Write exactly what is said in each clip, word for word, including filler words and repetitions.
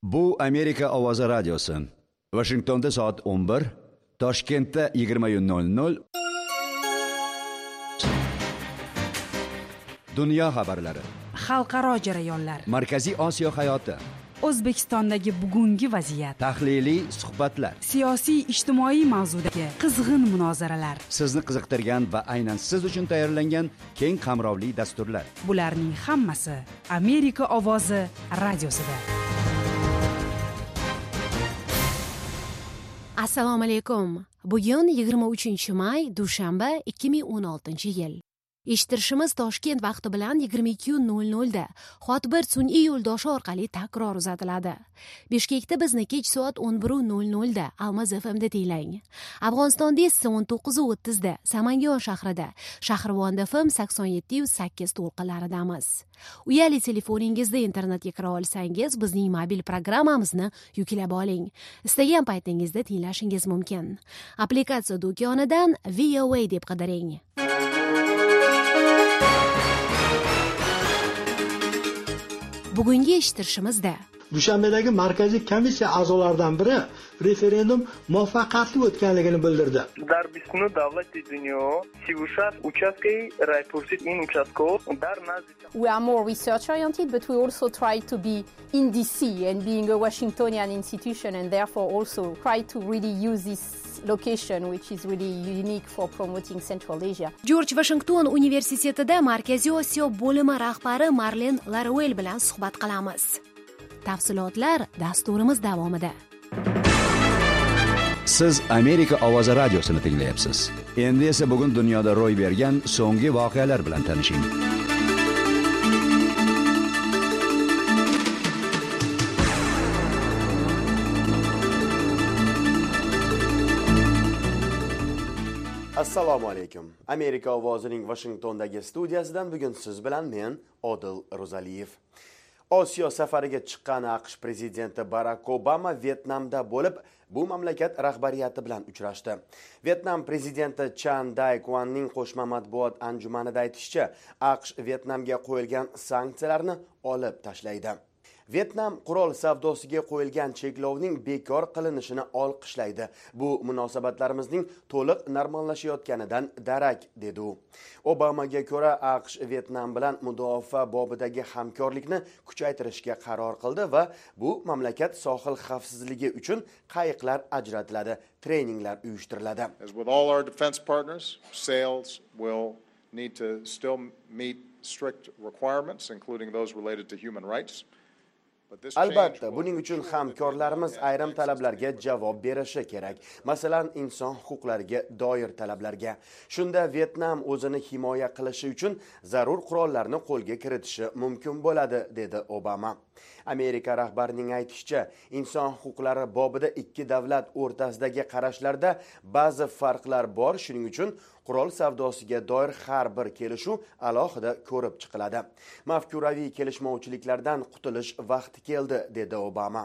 Bu Amerika ovozi radiosi. Washingtonda soat o'n bir, Toshkentda yigirma nol nol. Dunyo xabarlari, xalqaro jarayonlar, Markaziy Osiyo hayoti, O'zbekistondagi bugungi vaziyat, tahliliy suhbatlar, siyosiy ijtimoiy mavzudagi qizg'in munozaralar, sizni qiziqtirgan va aynan siz uchun tayyorlangan keng qamrovli dasturlar. Bularning hammasi Amerika ovozi radiosida. Assalomu alaykum. Bugun yigirma uchinchi may, dushanba, ikki ming o'n oltinchi yil. Eshittirishimiz Toshkent vaqti bilan yigirma ikki nol nol da Xotbir sun'iy yo'ldoshi orqali takror uzatiladi. Bishkekda bizni kech soat o'n bir nol nol da Almaz F M da tinglang. Afg'onistonda esa o'n to'qqiz o'ttiz da Samangon shahrida, Shahrivon F M sakson yetti sakkiz to'lqinlaridamiz. Uyali telefoningizda internetga kira olsangiz, bizning mobil programmamizni yuklab oling. Istagan paytingizda tinglashingiz mumkin. Applikatsiya do'konidan V O A deb qidiring. Bugungi eshittirishimizda Dushanbedagi markaziy komissiya a'zolaridan biri referendum muvaffaqiyatli o'tganligini bildirdi. Дар бисну давлати дунё си и шесть участкаи райпурсид ин участков дар назди. We are more research oriented, but we also try to be in D C and being a Washingtonian institution, and therefore also try to really use this location, which is really unique for promoting Central Asia. George Washington universitetida Markaziy Osiyo bo'limi rahbari Marlen Laruel bilan suhbat qilamiz. Tafsilotlar dasturimiz davomida. Siz Amerika ovozi radiosini tinglayapsiz. Endi esa bugun dunyoda ro'y bergan so'nggi voqealar bilan tanishing. Assalomu alaykum. Amerika ovozining Washingtondagi studiyasidan bugun siz bilan men Odil Ro'zaliyev. Osiyo safariga chiqqan AQSh prezidenti Barack Obama Vyetnamda bo'lib, bu mamlakat rahbariyati bilan uchrashdi. Vyetnam prezidenti Chan Dai-Quanning qo'shma matbuot anjumanida aytishicha, AQSh Vyetnamga qo'yilgan sanksiyalarni olib tashlaydi. Vyetnam qurol savdosiga qo'yilgan cheklovning bekor qilinishini olqishlaydi. Bu munosabatlarimizning to'liq normallashayotganidan darak, dedi u. Obamaga ko'ra AQSh Vyetnam bilan mudofaa bobidagi hamkorlikni kuchaytirishga qaror qildi va bu mamlakat sohil xavfsizligi uchun qayiqlar ajratiladi, treninglar uyushtiriladi. As with all our defense partners, sales will need to still meet strict requirements, including those related to human rights. Albatta, buning uchun hamkorlarimiz ayrim talablarga javob berishi kerak. Masalan, inson huquqlariga doir talablarga. Shunda Vyetnam o'zini himoya qilishi uchun zarur qurollarni qo'lga kiritishi mumkin bo'ladi, dedi Obama. Amerika rahbarining aytishicha, inson huquqlari bobida ikki davlat o'rtasidagi qarashlarda ba'zi farqlar bor, shuning uchun qurol savdosiga doir har bir kelishuv alohida ko'rib chiqiladi. Mafkuraviy kelishmovchiliklardan qutulish vaqti keldi, dedi Obama.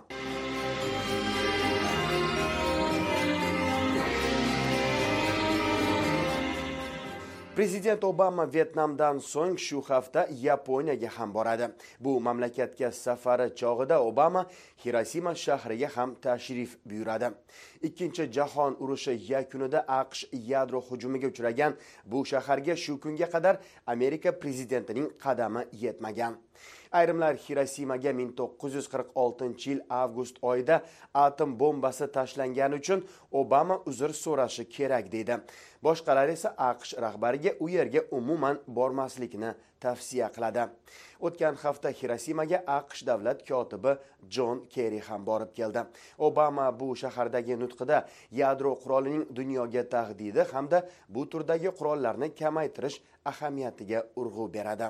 Prezident Obama Vyetnamdan so'ng shu hafta Yaponiyaga ham boradi. Bu mamlakatga safari chog'ida Obama Hirosima shahriga ham tashrif buyuradi. Ikkinchi jahon urushi yakunida AQSh yadro hujumiga uchragan bu shaharga shu kunga qadar Amerika prezidentining qadami yetmagan. Ayrimlar Hirosimaga ming to'qqiz yuz qirq oltinchi yil avgust oyida atom bombasi tashlangani uchun Obama uzr so'rashi kerak deydi. Boshqalar esa AQSh rahbariga u yerga umuman bormaslikni tavsiya qiladi. O'tgan hafta Hirosimaga AQSh davlat kotibi John Kerry ham borib keldi. Obama bu shahardagi nutqida yadro qurolining dunyoga tahdidi hamda bu turdagi qurollarni kamaytirish ahamiyatiga urg'u beradi.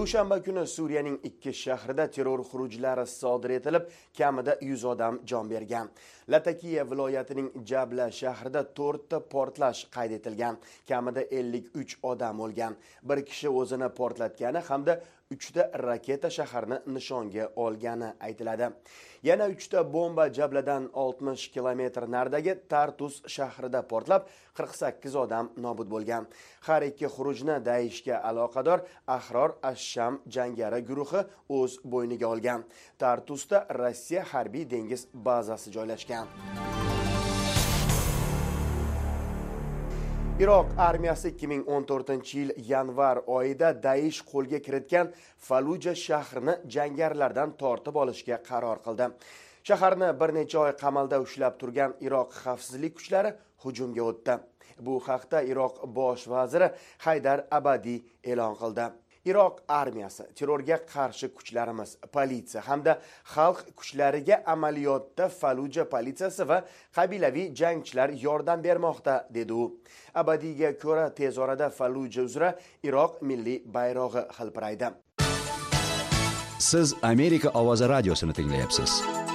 Dushanba kuni Suriyaning ikki shahrida terror xurujlari sodir etilib, kamida yuz odam jon bergan. Latakiya viloyatining Jabla shahrida to'rtta portlash qayd etilgan. Kamida ellik uch odam o'lgan. Bir kishi o'zini portlatgani hamda uchta raketa shaharni nishonga olgani aytiladi. Yana uchta bomba Jabladan oltmish kilometr naridagi Tartus shahrida portlab, qirq sakkiz odam nobud bo'lgan. Har ikki xurujni Daeshga aloqador Ahror ash-Sham jangari guruhi o'z bo'yniga olgan. Tartusda Rossiya harbiy dengiz bazasi joylashgan. Iroq armiyasi ikki ming o'n to'rtinchi yil yanvar oyida Daesh qo'lga kiritgan Faluja shahrini jangarilardan tortib olishga qaror qildi. Shaharni bir necha oy qamalda ushlab turgan Iroq xavfsizlik kuchlari hujumga o'tdi. Bu haqda Iroq bosh vaziri Haydar Abadi e'lon qildi. Iroq armiyasi terrorga qarshi kuchlarimiz, politsiya hamda xalq kuchlariga amaliyotda Faluja politsiyasi va qabilaviy jangchilar yordam bermoqda, dedi u. Abadiyga ko'ra tez orada Faluja uzra Iroq milliy bayrog'i hilpiraydi. Siz Amerika ovozi radiosini tinglayapsiz.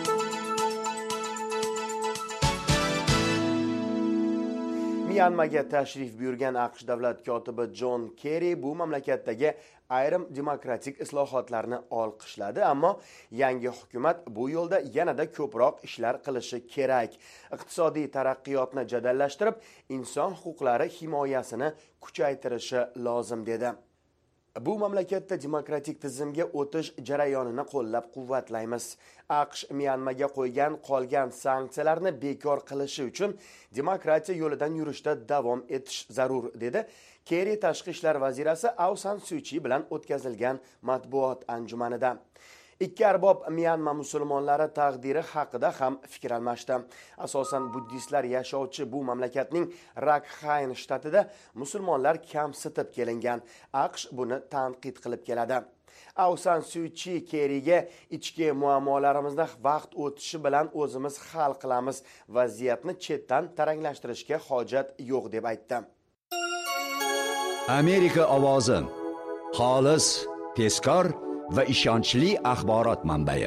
Myanmaga tashrif buyurgan AQSh davlat kotibi Jon Kerri bu mamlakatdagi ayrim demokratik islohotlarni olqishladi, ammo yangi hukumat bu yo'lda yanada ko'proq ishlar qilishi kerak. Iqtisodiy taraqqiyotni jadallashtirib, inson huquqlari himoyasini kuchaytirishi lozim dedi. Bu mamlakatda demokratik tizimga o'tish jarayonini qo'llab-quvvatlaymiz. AQSh Myanmaga qo'ygan qolgan sanksiyalarni bekor qilishi uchun demokratiya yo'lidan yurishda davom etish zarur, dedi Kerri tashqi ishlar vazirasi Aung San Suu Kyi bilan o'tkazilgan matbuot anjumanida. Ikki arbob Myanma musulmonlari taqdiri haqida ham fikr almashdi. Asosan buddistlar yashovchi bu mamlakatning Rakhine shtatida musulmonlar kamsitib kelingan. AQSh buni tanqid qilib keladi. Aung San Suu Kyi Kerriga ichki muammolarimizni vaqt o'tishi bilan o'zimiz hal qilamiz, vaziyatni chetdan taranglashtirishga hojat yo'q deb aytdi. Amerika ovozi xolis, tezkor va ishonchli axborot manbai.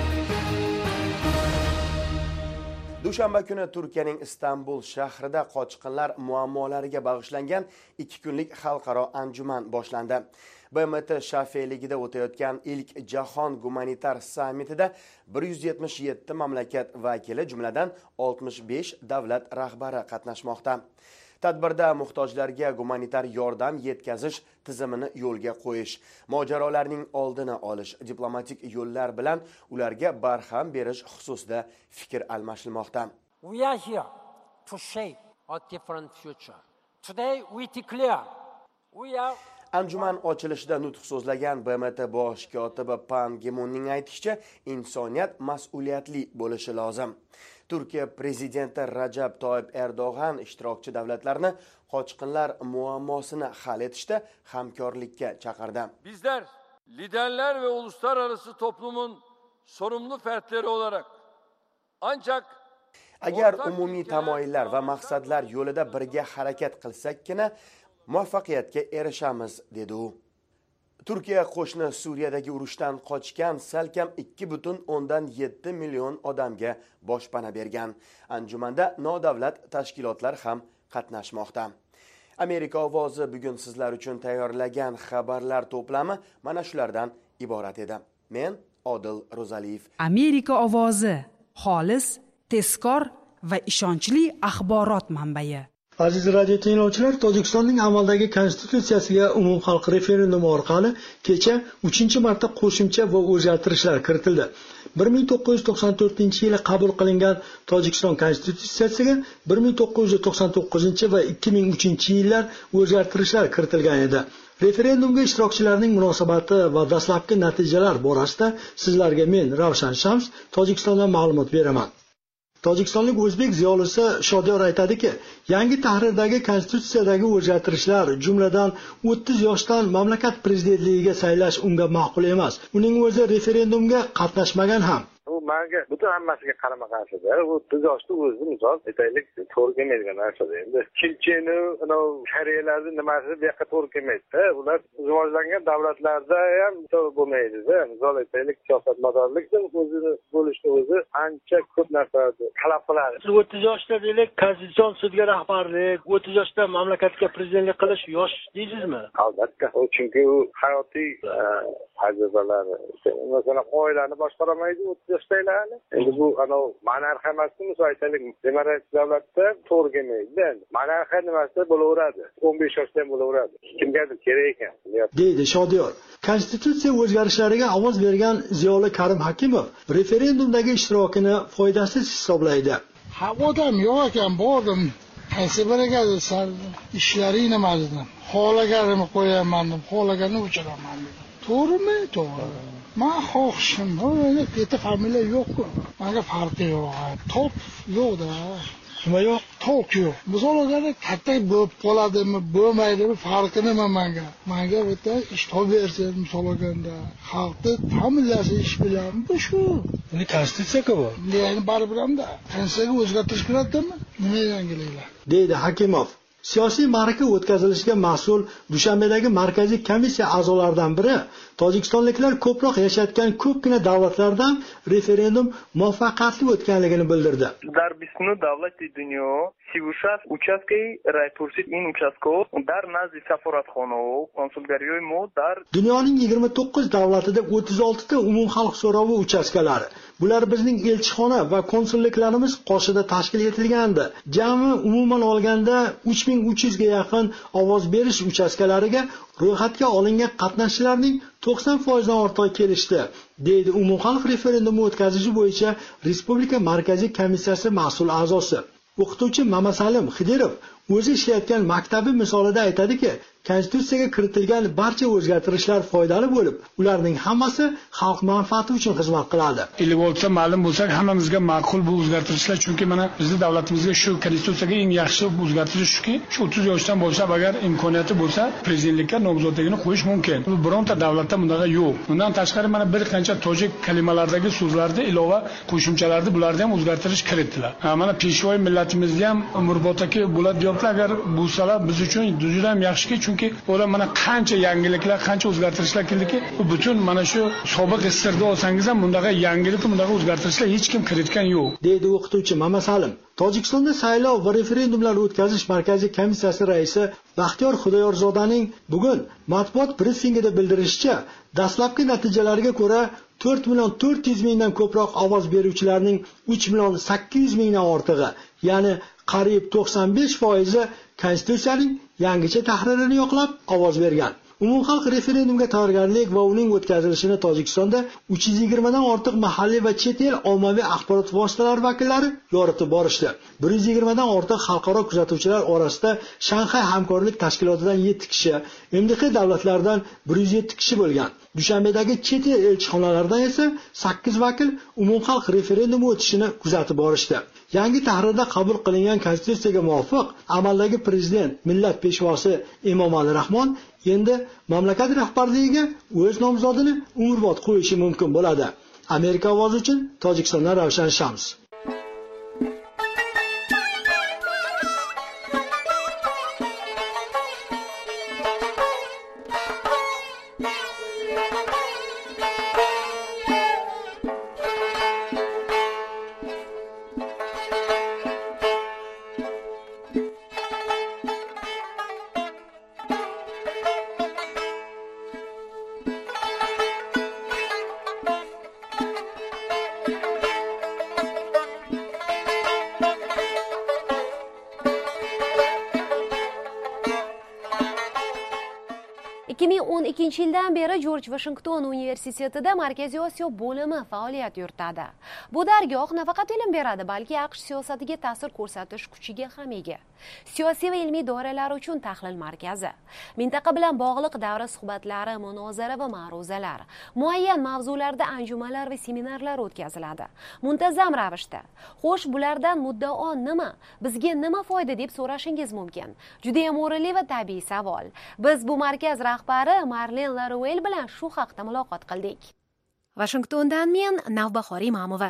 Dushanba kuni Turkiyaning Istanbul shahrida qochqinlar muammolariga bag'ishlangan ikki kunlik xalqaro anjuman boshlandi. B M T shafiyligida o'tayotgan ilk jahon gumanitar sammitida bir yuz yetmish yetti mamlakat vakili, jumladan oltmish besh davlat rahbari qatnashmoqda. Tadbirda muhtojlarga gumanitar yordam yetkazish tizimini yo'lga qo'yish, mojarolarning oldini olish, diplomatik yo'llar bilan ularga barham berish xususida fikr almashilmoqda. We are here to shape a different future. Today we declare we are Anjuman ochilishida nutq so'zlagan B M T bosh kotibi Pan Gi Munning aytishicha, insoniyat mas'uliyatli bo'lishi lozim. Turkiya prezidenti Rajab Toyyib Erdo'g'an ishtirokchi davlatlarni qochqinlar muammosini hal etishda hamkorlikka chaqirdi. Bizler liderler ve uluslararası toplumun sorumlu fertleri olarak ancak agar umumiy tamoyillar va maqsadlar yo'lida birga harakat qilsakkina muvaffaqiyatga erishamiz, dedi u. Turkiya qo'shni Suriyadagi urushdan qochgan salkam ikki butun o'ndan yetti million odamga boshpana bergan. Anjumanda nodavlat tashkilotlar ham qatnashmoqda. Amerika ovozi bugun sizlar uchun tayyorlagan xabarlar to'plami mana shulardan iborat edi. Men Odil Ro'zaliyev. Amerika ovozi xolis, tezkor va ishonchli axborot manbai. Aziz radio tinglovchilar, Tojikistonning amaldagi konstitutsiyasiga umumxalq referendumi orqali kecha uchinchi marta qo'shimcha va o'zgartirishlar kiritildi. bir ming to'qqiz yuz to'qson to'rtinchi yili qabul qilingan Tojikiston konstitutsiyasiga bir ming to'qqiz yuz to'qson to'qqizinchi va ikki ming uchinchi yillar o'zgartirishlar kiritilgan edi. Referendumga ishtirokchilarning munosabati va dastlabki natijalar borasida sizlarga men Ravshan Shams Tojikistondan ma'lumot beraman. Tojikistonlik o'zbek ziyolisi Shodiyor aytadiki, yangi tahrirdagi konstitutsiyadagi o'zgartirishlar, jumladan o'ttiz yoshdan mamlakat prezidentligiga saylash unga ma'qul emas. Uning o'zi referendumga qatnashmagan ham. U menga butun hammasiga qarama qarshida. U tuzashni o'zi misol aytaylik to'g'ri kelmaydigan narsada. Endi Checheni, ana Koreyalarda nimasi bu yoqqa to'g'ri kelmaydi. Ular rivojlangan davlatlarda ham to'g'ri bo'lmaydi-da. Misol aytaylik siyosatmadorlikning o'zini bo'lishni o'zi ancha ko'p narsalarni talab qiladi. o'ttiz yoshda deylik, konstitutsion sudga rahbarlik, o'ttiz yoshda mamlakatga prezidentlik qilish yosh deysizmi? Albatta. O chunki u hayotiy tajribalar, masalan, oilani boshqaramaydi o'ttiz yoshdagilarni. Endi bu ana monarxiya emasmi, misol aytaylik, demokratik davlatda to'g'ri kelmaydi. Monarxiya nimasi bo'laveradi? o'n besh yoshda ham bo'laveradi. Kimgadir kerak ekan. Deydi Shodiyor. Konstitutsiya o'zgarishlariga ovoz bergan Ziyoli Karim Hakimov referendumdagi ishtirokini foydasiz hisoblaydi. Ha, odam yo'q ekan, bordim. Qaysi biriga sal ishlaring nima dedim. Xohlaganimni qo'yaman, xohlaganimni o'chiraman dedim. To'g'rimi? To'g'ri. Men xohishim, o'yla keti familiya yo'q-ku. Menga farqi yo'q. Top yo'q-da. Nima yo'q? Tok yo'q. Misolga katta bo'lib qoladimi, bo'lmaydimi farqi nima menga? Menga bitta ish topbersin, misol olganda. Xalqni familiyasi ish bilan bu shu. Buni konstitutsiyaga bor. Ya'ni baribir hamda konstitutsiyaga o'zgartirish kiradimi? Nima yangiliklar? Deydi Hakimov. Siyosiy ma'raka o'tkazilishiga mas'ul Dushanbedagi markaziy komissiya a'zolaridan biri tojikistonliklar ko'proq yashayotgan ko'pgina davlatlardan referendum muvaffaqiyatli o'tganligini bildirdi. Дар бисну давлати дунё си и шаст участкаи райпурсид ин участков дар назди сафоратхонаҳо консулгариёи мо дар Dunyoning yigirma to'qqiz davlatida o'ttiz olti ta umumxalq so'rovi uchastkalari. Bular bizning elchixona va konsulliklarimiz qoshida tashkil etilgandi. Jami umuman olganda uch ming uch yuz ga yaqin ovoz berish uchastkalariga ro'yxatga olingan qatnashchilarning to'qson foiz dan ortiq kelishdi, deydi umumxalq referendumi o'tkazish bo'yicha Respublika markaziy komissiyasi mas'ul a'zosi. O'qituvchi Mamasalim Xidirov o'zi ishlayotgan maktabi misolida aytadiki, konstitutsiyaga kiritilgan barcha o'zgartirishlar foydali bo'lib, ularning hammasi xalq manfaati uchun xizmat qiladi. Ilib olsa, ma'lum bo'lsak, hammamizga ma'qul bu o'zgartirishlar, chunki mana bizning davlatimizga shu konstitutsiyaga eng yaxshi o'zgartirish shuki, shu o'ttiz yoshdan boshlab agar imkoniyati bo'lsa, prezidentlikka nomzodligini qo'yish mumkin. Bu bironta davlatda bundaqa yo'q. Undan tashqari mana bir qancha tojik kalimalardagi so'zlarni ilova qo'shimchalarni bularda ham o'zgartirish kiritdilar. Mana peshvoy millatimizga ham umrbodaki bo'ladi deyaptilar, agar bo'lsalar biz uchun juda ham yaxshiki, chunki ular mana qancha yangiliklar, qancha o'zgartirishlar keldiki, bu butun mana shu sobiq istirda olsangiz ham bundaqa yangilik, bundaqa o'zgartirishlar hech kim kiritgan yo'q, deydi o'qituvchi Mamasalim. Tojikistonda saylov va referendumlar o'tkazish markaziy komissiyasi raisi Baxtiyor Xudoyorzodaning bugun matbuot brifingida bildirishicha, dastlabki natijalarga ko'ra to'rt million to'rt yuz mingdan ko'proq ovoz beruvchilarning uch million sakkiz yuz mingdan ortig'i, ya'ni qariyb to'qson besh foizi konstitutsiyaning yangicha tahririni yoqlab ovoz bergan. Umumxalq referendumga tayyorgarlik va uning o'tkazilishini Tojikistonda uch yuz yigirma dan ortiq mahalliy va chet el ommaviy axborot vositalari vakillari yoritib borishdi. bir yuz yigirma dan ortiq xalqaro kuzatuvchilar orasida Shanxay hamkorlik tashkilotidan yetti kishi, M D H davlatlaridan bir yuz yetti kishi bo'lgan. Dushanbedagi chet el elchixonalaridan esa sakkiz vakil umumxalq referendumi o'tishini kuzatib borishdi. Yangi tahrirda qabul qilingan konstitutsiyaga muvofiq amaldagi prezident, millat peshvosi Emomali Rahmon endi mamlakat rahbarligiga o'z nomzodini umrbod qo'yishi mumkin bo'ladi. Amerika ovozi uchun Tojikistondan Ravshan Shams. ikki ming o'n ikkinchi yildan beri Jorj Vashington universitetida Markaziy Osiyo bo'limi faoliyat yuritadi. Bu dargoh nafaqat ilm beradi, balki AQSh siyosatiga ta'sir ko'rsatish kuchiga ham ega. Siyosiy va ilmiy doiralar uchun tahlil markazi, mintaqa bilan bog'liq davra suhbatlari, munozara va ma'ruzalar, muayyan mavzularda anjumanlar va seminarlar o'tkaziladi. Muntazam ravishda. Xo'sh, bulardan muddao nima? Bizga nima foyda deb so'rashingiz mumkin. Juda ham o'rinli va tabiiy savol. Biz bu markaz rahbari Marlen Laruel bilan shu haqda muloqot qildik. Washingtondan men Navbahor Imamova.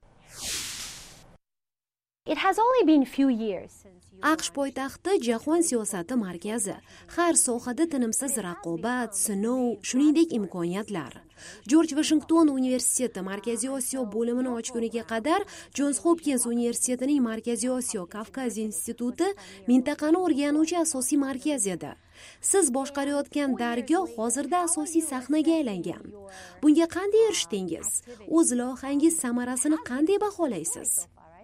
It has only been few years since AQSh poytaxti jahon siyosati markazi. Har sohada tinimsiz raqobat, sinov, shuningdek imkoniyatlar. George Washington universiteti Markaziy Osiyo bo'limini ochguniga qadar Johns Hopkins universitetining Markaziy Osiyo Kavkaz instituti mintaqani o'rganuvchi asosiy markaz edi. Siz boshqarayotgan dargoh hozirda asosiy sahnaga aylangan. Bunga qanday erishdingiz? O'z loyihangiz samarasini qanday baholaysiz?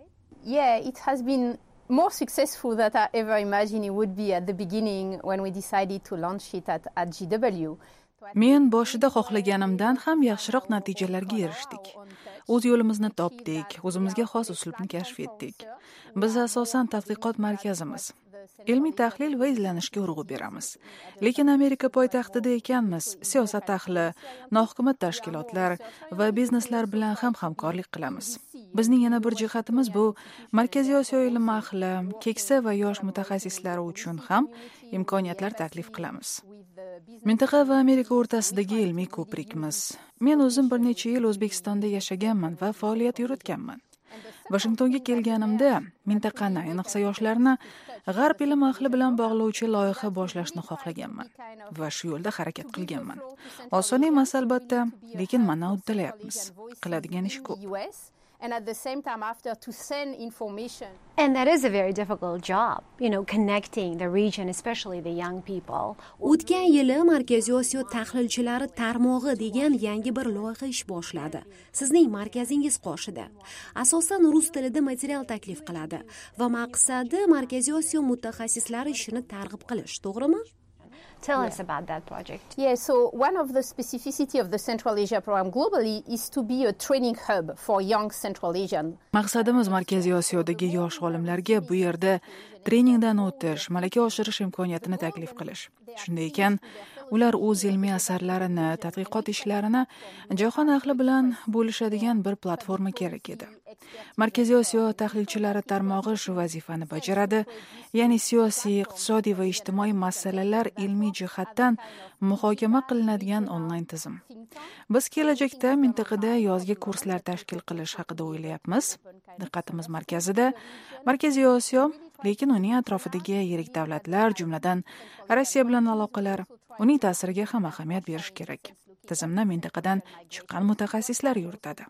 Yeah, it has been more successful than I ever imagined it would be at the beginning when we decided to launch it at, at G W. Men boshida xohlaganimdan ham yaxshiroq natijalarga erishdik. O'z yo'limizni topdik, o'zimizga xos uslubni kashf etdik. Biz asosan tadqiqot markazimiz. Ilmiy tahlil va izlanishga urg'u beramiz. Lekin Amerika poytaxtida ekanmiz, siyosat ahli, nohukumat tashkilotlar va bizneslar bilan ham hamkorlik qilamiz. Bizning yana bir jihatimiz bu Markaziy Osiyo ilm ahli, keksa va yosh mutaxassislari uchun ham imkoniyatlar taklif qilamiz. Mintaqa va Amerika o'rtasidagi ilmiy ko'prikmiz. Men o'zim bir necha yil O'zbekistonda yashaganman va faoliyat yuritganman. Washingtonga kelganimda mintaqani, ayniqsa yoshlarni g'arb ilm ahli bilan bog'lovchi loyiha boshlashni xohlaganman va shu yo'lda harakat qilganman. Oson emas albatta, lekin mana uddalayapmiz. Qiladigan ish ko'p. And at the same time after to send information. And that is a very difficult job, you know, connecting the region, especially the young people. O'tgan yili Markaziy Osiyo tahlilchilari tarmog'i degan yangi bir loyiha ish boshladi. Sizning markazingiz qoshida. Asosan rus tilida material taklif qiladi va maqsadi Markaziy Osiyo mutaxassislari ishini targ'ib qilish, to'g'rimi? Tell us about that project. Yeah, so one of the specificity of the Central Asia program globally is to be a training hub for young Central Asian. Maqsadimiz Markaziy Osiyodagi yosh olimlarga bu yerda treningdan o'tish, malaka oshirish imkoniyatini taklif qilish. Shunday ekan, ular o'z ilmiy asarlarini, tadqiqot ishlarini jahon ahli bilan bo'lishadigan bir platforma kerak edi. Markaziy Osiyo tahlilchilari tarmog'i shu vazifani bajaradi, ya'ni siyosiy, iqtisodiy va ijtimoiy masalalar ilmiy jihatdan muhokama qilinadigan onlayn tizim. Biz kelajakda mintaqada yozgi kurslar tashkil qilish haqida o'ylayapmiz. Diqqatimiz markazida Markaziy Osiyo, lekin uning atrofidagi yirik davlatlar, jumladan Rossiya bilan aloqalar, uning ta'siriga ham ahamiyat berish kerak. Tizimni mintaqadan chiqqan mutaxassislar yuritadi.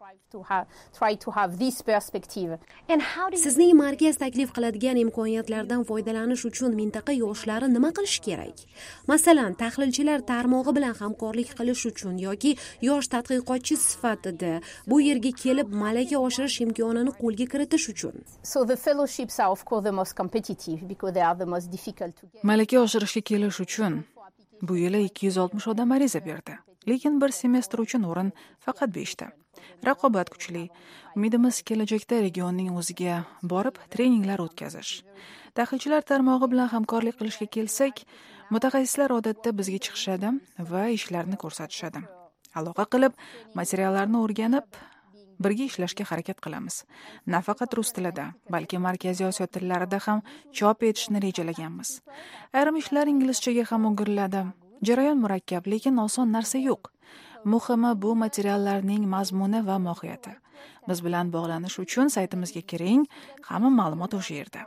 Sizning markaz taklif qiladigan imkoniyatlardan foydalanish uchun mintaqa yoshlari nima qilish kerak? Masalan, tahlilchilar tarmog'i bilan hamkorlik qilish uchun yoki yosh tadqiqotchi sifatida bu yerga kelib malaka oshirish imkonini qo'lga kiritish uchun. So the fellowships are of course the most competitive because they are the most difficult to get. Malaka oshirishga kelish uchun bu yili ikki yuz oltmish odam ariza berdi. Lekin bir semestr uchun o'rin faqat besh ta. Raqobat kuchli. Umidimiz kelajakda regionning o'ziga borib treninglar o'tkazish. Tahlilchilar tarmog'i bilan hamkorlik qilishga kelsak, mutaxassislar odatda bizga chiqishadi va ishlarini ko'rsatishadi. Aloqa qilib, materiallarni o'rganib, birga ishlashga harakat qilamiz. Nafaqat rus tilida, balki Markaziy Osiyo tillarida ham chop etishni rejalaganmiz. Ayrim ishlar inglizchaga ham o'giriladi. Jarayon murakkab, lekin oson narsa yo'q. Muhimi bu materiallarning mazmuni va mohiyati. Biz bilan bog'lanish uchun saytimizga kiring, hamma ma'lumot o'sha yerda.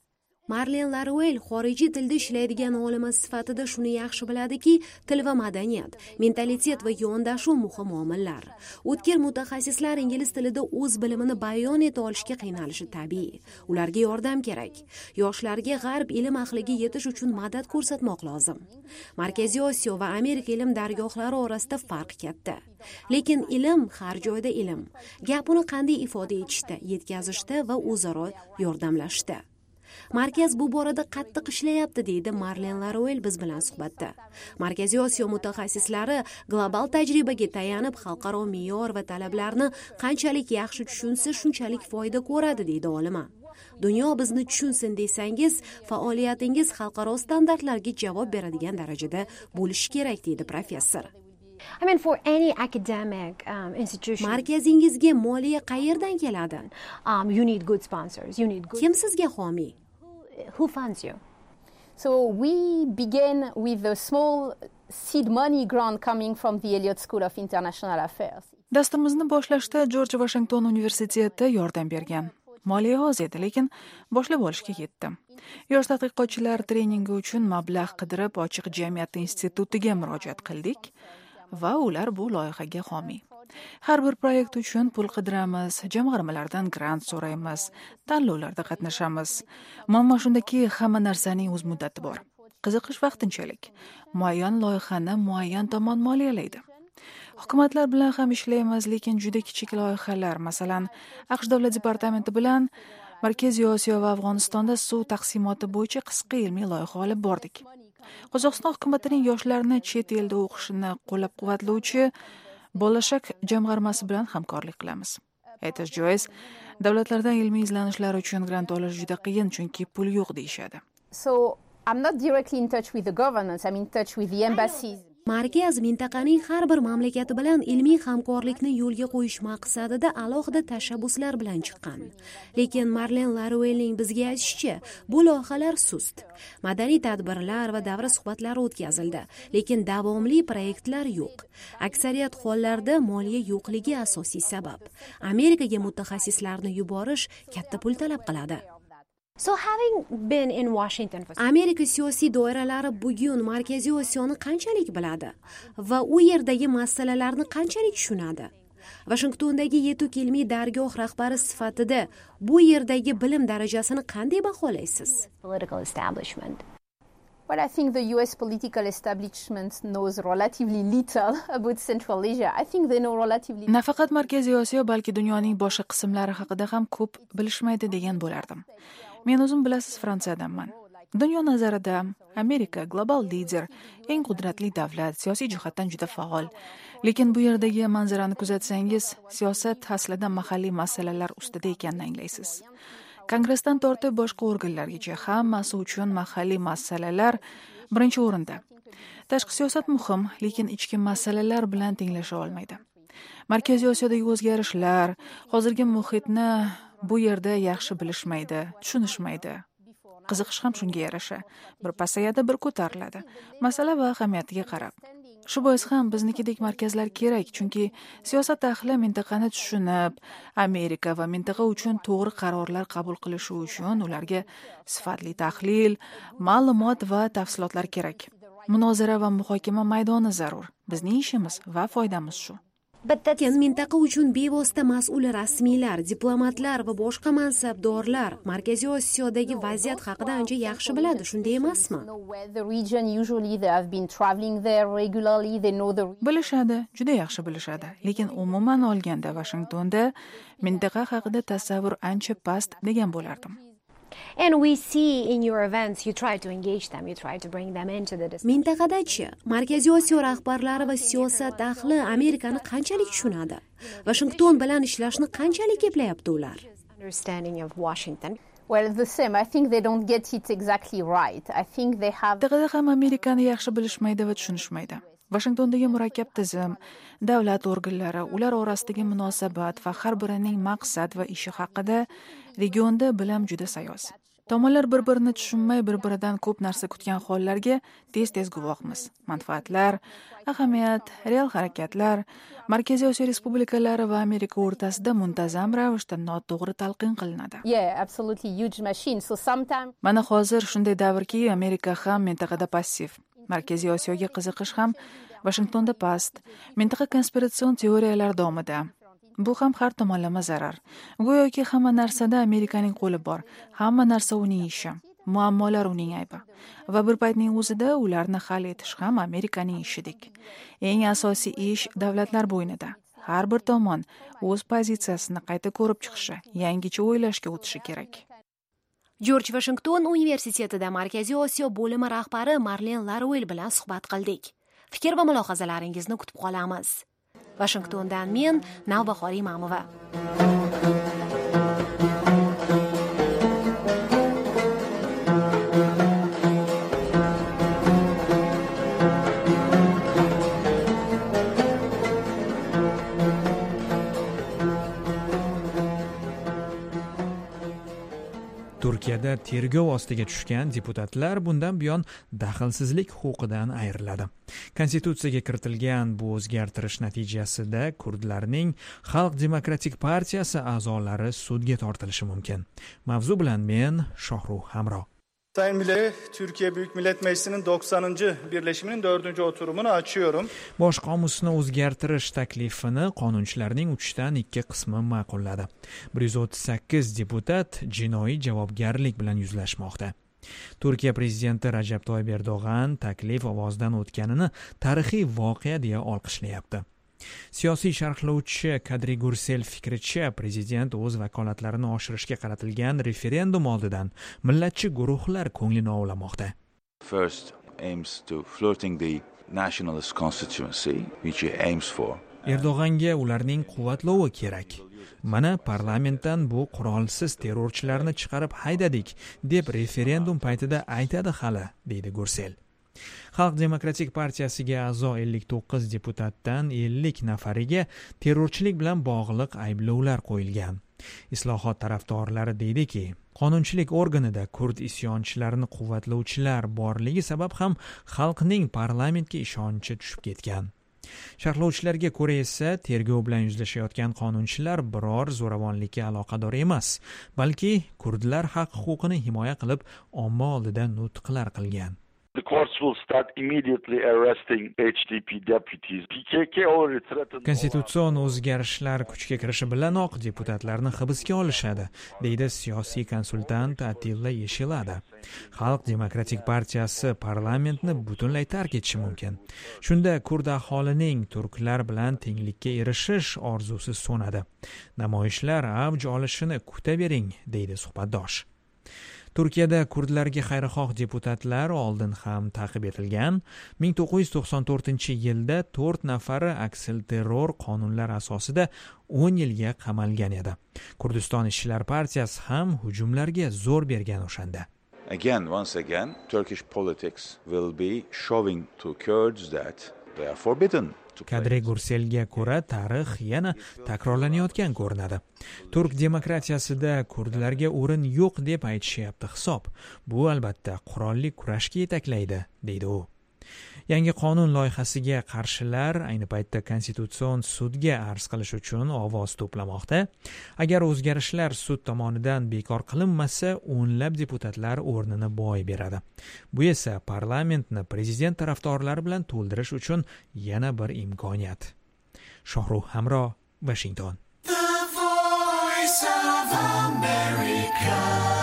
Marlen Laruel xorijiy tilda ishlaydigan olima sifatida shuni yaxshi biladiki, til va madaniyat, mentalitet va yondashuv muhim omillar. O'tkir mutaxassislar ingliz tilida o'z bilimini bayon eta olishga qiynalishi tabiiy. Ularga yordam kerak. Yoshlarga g'arb ilm ahliga yetish uchun madad ko'rsatmoq lozim. Markaziy Osiyo va Amerika ilm dargohlari orasida farq katta. Lekin ilm har joyda ilm. Gap uni qanday ifoda etishda, yetkazishda va o'zaro yordamlashda. Markaz bu borada qattiq ishlayapti, deydi Marlen Laruel biz bilan suhbatda. Markaziy Osiyo mutaxassislari global tajribaga tayanib xalqaro me'yor va talablarni qanchalik yaxshi tushunsa, shunchalik foyda ko'radi, deydi olima. Dunyo bizni tushunsin desangiz, faoliyatingiz xalqaro standartlarga javob beradigan darajada bo'lishi kerak, deydi professor. I mean, for any academic um, institution, markazingizga moliya qayerdan keladi? Um, you need good sponsors. You need good. Kim sizga homiy? Who funds you? So we began with a small seed money grant coming from the Elliott School of International Affairs. Dasturimizni boshlashda Jorj Vashington universiteti yordam bergan. Moliya oz edi, lekin boshlab olishga yetdi. Yosh tadqiqotchilar treningi uchun mablag' qidirib Ochiq jamiyat institutiga murojaat qildik va ular bu loyihaga homiy. Har bir proyekt uchun pul qidiramiz, jamg'armalardan grant so'raymiz, tanlovlarda qatnashamiz. Muammo shundaki, hamma narsaning o'z muddati bor. Qiziqish vaqtinchalik. Muayyan loyihani muayyan tomon moliyalaydi. Hukumatlar bilan ham ishlaymiz, lekin juda kichik loyihalar, masalan, AQSh davlat departamenti bilan Markaziy Osiyo va Afg'onistonda suv taqsimoti bo'yicha qisqa ilmiy loyiha olib bordik. Qozog'iston hukumatining yoshlarni chet elda o'qishini qo'llab-quvvatlovchi Bolashak jamg'armasi bilan hamkorlik qilamiz. Aytish joiz, davlatlardan ilmiy izlanishlar uchun grant olish juda qiyin, chunki pul yo'q deyishadi. So I'm not directly in touch with the governments, I'm in touch with the embassies. Markaz mintaqaning har bir mamlakati bilan ilmiy hamkorlikni yo'lga qo'yish maqsadida alohida tashabbuslar bilan chiqqan. Lekin Marlen Laruelning bizga aytishicha, bu loyihalar sust. Madaniy tadbirlar va davra suhbatlari o'tkazildi, lekin davomli proyektlar yo'q. Aksariyat hollarda moliya yo'qligi asosiy sabab. Amerikaga mutaxassislarni yuborish katta pul talab qiladi. So having been in Washington for Amerika siyosiy doiralari bugun Markaziy Osiyoni qanchalik biladi va u yerdagi masalalarni qanchalik tushunadi? Washingtondagi yetuk ilmiy dargoh rahbari sifatida bu yerdagi bilim darajasini qanday baholaysiz? Political establishment. Well, I think the U S political establishment knows relatively little about Central Asia. I think they know relatively. Nafaqat Markaziy Osiyo, balki dunyoning boshqa qismlari haqida ham ko'p bilishmaydi degan bo'lardim. Men o'zim bilasiz Fransiyadanman. Dunyo nazarida Amerika global lider, eng qudratli davlat, siyosiy jihatdan juda faol. Lekin bu yerdagi manzarani kuzatsangiz, siyosat aslida mahalliy masalalar ustida ekanini anglaysiz. Kongressdan tortib boshqa organlargacha hammasi uchun mahalliy masalalar birinchi o'rinda. Tashqi siyosat muhim, lekin ichki masalalar bilan tenglasha olmaydi. Markaziy Osiyodagi o'zgarishlar, hozirgi muhitni bu yerda yaxshi bilishmaydi, tushunishmaydi. Qiziqish ham shunga yarasha. Bir pasayadi, bir ko'tariladi. Masala va ahamiyatiga qarab. Shu bois ham biznikidek markazlar kerak, chunki siyosat ahli mintaqani tushunib, Amerika va mintaqa uchun to'g'ri qarorlar qabul qilishi uchun ularga sifatli tahlil, ma'lumot va tafsilotlar kerak. Munozara va muhokama maydoni zarur. Bizning ishimiz va foydamiz shu. Lekin mintaqa uchun bevosita mas'ul rasmiylar, diplomatlar va boshqa mansabdorlar Markaziy Osiyodagi vaziyat haqida ancha yaxshi biladi, shunday emasmi? Bilishadi, juda yaxshi bilishadi. Lekin umuman olganda Washingtonda mintaqa haqida tasavvur ancha past degan bo'lardim. And we see in your events you try to engage them, you try to bring them into the discussion. Mintaqadachi Markaziy Osiyo rahbarlari va siyosat ahli Amerikani qanchalik tushunadi? Washington bilan ishlashni qanchalik eplayapti ular? Understanding of Washington. Well, the same. I think they don't get it exactly right. I think they have Taqada ham Amerikani yaxshi bilishmaydi va tushunishmaydi. Washingtondagi murakkab tizim, davlat organlari, ular orasidagi munosabat va har birining maqsad va ishi haqida regionda bilim juda sayoz. Tomonlar bir-birini tushunmay, bir-biridan ko'p narsa kutgan hollarga tez-tez guvohmiz. Manfaatlar, ahamiyat, real harakatlar, Markaziy Osiyo respublikalari va Amerika o'rtasida muntazam ravishda noto'g'ri talqin qilinadi. Yeah, absolutely huge machine. So sometimes Mana hozir shunday davrki, Amerika ham mintaqada passiv. Markaziy Osiyoga qiziqish ham Washingtonda past. Mintaqa konspiratsion teoriyalar davomida. Bu ham har tomonlama zarar. Go'yoki hamma narsada Amerikaning qo'li bor. Hamma narsa uning ishi. Muammolar uning aybi. Va bir paytning o'zida ularni hal etish ham Amerikaning ishidek. Eng asosiy ish davlatlar bo'ynida. Har bir tomon o'z pozitsiyasini qayta ko'rib chiqishi, yangicha o'ylashga o'tishi kerak. Jorj Vashington universitetida Markaziy Osiyo bo'limi rahbari Marlen Laruel bilan suhbat qildik. Fikr va mulohazalaringizni kutib qolamiz. Washingtondan men Navbahor Imamova. Turkiyada tergov ostiga tushgan deputatlar bundan buyon daxlsizlik huquqidan ayriladi. Konstitutsiyaga kiritilgan bu o'zgartirish natijasida kurdlarning Xalq demokratik partiyasi a'zolari sudga tortilishi mumkin. Mavzu bilan men Shohruh Hamro. Sayın Millet, Türkiye Büyük Millet Meclisi'nin doksanıncı birleşiminin dördüncü oturumunu açıyorum. Bosh qomusni o'zgartirish taklifini qonunchilarning uchdan ikki qismi ma'qulladi. bir yuz o'ttiz sakkiz deputat jinoiy javobgarlik bilan yuzlashmoqda. Turkiya prezidenti Rajab Toyyib Erdo'g'an taklif ovozdan o'tganini tarixiy voqea deya olqishlayapti. Siyosiy sharhlovchi Kadri Gursel fikricha, prezident o'z vakolatlarini oshirishga qaratilgan referendum oldidan millatchi guruhlar ko'nglini ovlamoqda. First aims to floating the nationalist constituency which he aims for. Erdo'g'anga ularning quvvatlovi kerak. Mana parlamentdan bu qurolsiz terrorchilarni chiqarib haydadik deb referendum paytida aytadi hali, deydi Gursel. Xalq demokratik partiyasiga a'zo ellik to'qqiz deputatdan ellik nafariga terrorchilik bilan bog'liq ayblovlar qo'yilgan. Islohot tarafdorlari deydiki, qonunchilik organida kurd isyonchilarini quvvatlovchilar borligi sabab ham xalqning parlamentga ishonchi tushib ketgan. Sharhlovchilarga ko'ra esa tergov bilan yuzlashayotgan qonunchilar biror zo'ravonlikka aloqador emas, balki kurdlar haq-huquqini himoya qilib omma oldida nutqlar qilgan. The courts will start immediately arresting H D P deputies. P K K already threatened. Konstitutsion o'zgarishlar kuchga kirishi bilanoq deputatlarni hibsga olishadi, deydi siyosiy konsultant Atilla Yeshilada. Xalq demokratik partiyasi parlamentni butunlay tark etishi mumkin. Shunda kurd aholining turklar bilan tenglikka erishish orzusi so'nadi. Namoyishlar avj olishini kutavering, deydi suhbatdosh. Turkiyada kurdlarga xayrixoh deputatlar oldin ham ta'qib etilgan. ming to'qqiz yuz to'qson to'rtinchi yilda to'rt nafari aksilterror qonunlar asosida o'n yilga qamalgan edi. Kurdiston ishchilar partiyasi ham hujumlarga zo'r bergan o'shanda. Again, once again, Turkish politics will be showing to Kurds that they are forbidden. Kadri Gurselga ko'ra tarix yana takrorlanayotgan ko'rinadi. Turk demokratiyasida kurdlarga o'rin yo'q deb aytishyapti hisob. Bu albatta qurolli kurashga yetaklaydi, deydi u. Yangi qonun loyihasiga qarshilar ayni paytda konstitutsion sudga arz qilish uchun ovoz to'plamoqda. Agar o'zgarishlar sud tomonidan bekor qilinmasa, o'nlab deputatlar o'rnini boy beradi. Bu esa parlamentni prezident tarafdorlari bilan to'ldirish uchun yana bir imkoniyat. Shohruh Hamro, Washington. The Voice of America.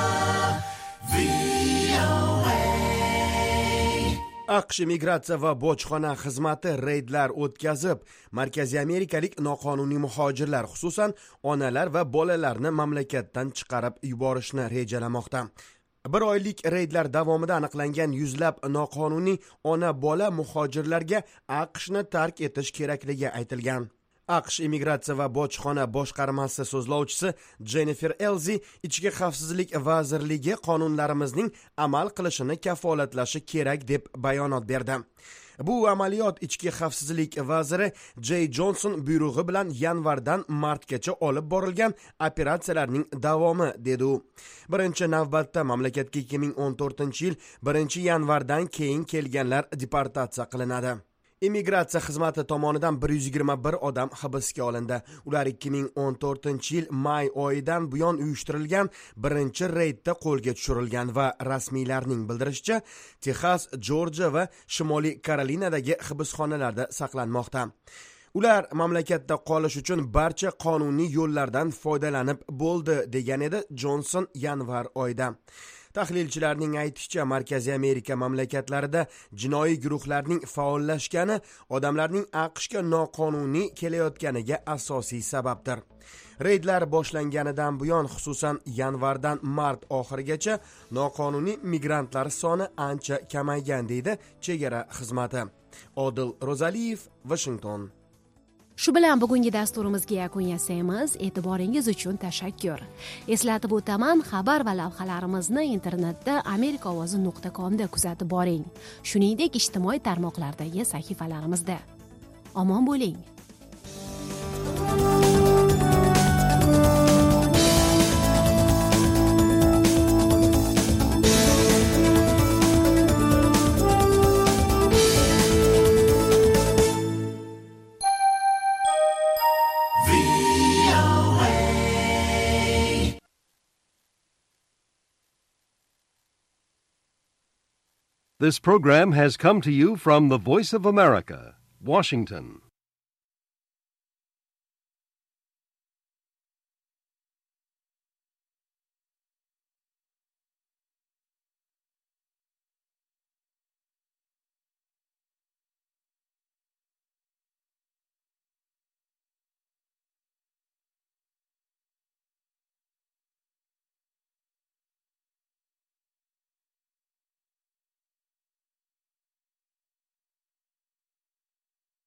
AQSh migratsiya va bojxona xizmati reydlar o'tkazib, Markaziy Amerikalik noqonuniy muhojirlar, xususan onalar va bolalarni mamlakatdan chiqarib yuborishni rejalamoqda. Bir oylik reydlar davomida aniqlangan yuzlab noqonuniy ona-bola muhojirlarga AQShni tark etish kerakligi aytilgan. AQSh immigratsiya va bojxona boshqarmasi so'zlovchisi Jennifer Elzi ichki xavfsizlik vazirligi qonunlarimizning amal qilishini kafolatlashi kerak deb bayonot berdi. Bu amaliyot ichki xavfsizlik vaziri Jay Johnson buyrug'i bilan yanvardan martgacha olib borilgan operatsiyalarning davomi, dedi u. Birinchi navbatda mamlakatga ikki ming o'n to'rtinchi yil birinchi yanvardan keyin kelganlar deportatsiya qilinadi. Immigratsiya xizmati tomonidan bir yuz yigirma bir odam hibsga olindi. Ular ikki ming o'n to'rtinchi yil may oyidan buyon uyushtirilgan birinchi reydda qo'lga tushirilgan va rasmiylarning bildirishicha, Texas, Georgia va Shimoliy Karolinadagi hibsxonalarda saqlanmoqda. Ular mamlakatda qolish uchun barcha qonuniy yo'llardan foydalanib bo'ldi, degan edi Johnson yanvar oyida. Tahlilchilarning aytishicha, Markaziy Amerika mamlakatlarida jinoiy guruhlarning faollashgani odamlarning AQShga noqonuniy kelayotganiga asosiy sababdir. Reydlar boshlanganidan buyon, xususan yanvardan mart oxirigacha noqonuniy migrantlar soni ancha kamaygan, deydi chegara xizmati. Odil Rozaliyev, Washington. Shu bilan bugungi dasturimizga yakun yasaymiz. E'tiboringiz uchun tashakkur. Eslatib o'taman, xabar va lavhalarimizni internetda amerikaovozi nuqta com da kuzatib boring. Shuningdek, ijtimoiy tarmoqlardagi sahifalarimizda. Omon bo'ling. This program has come to you from the Voice of America, Washington.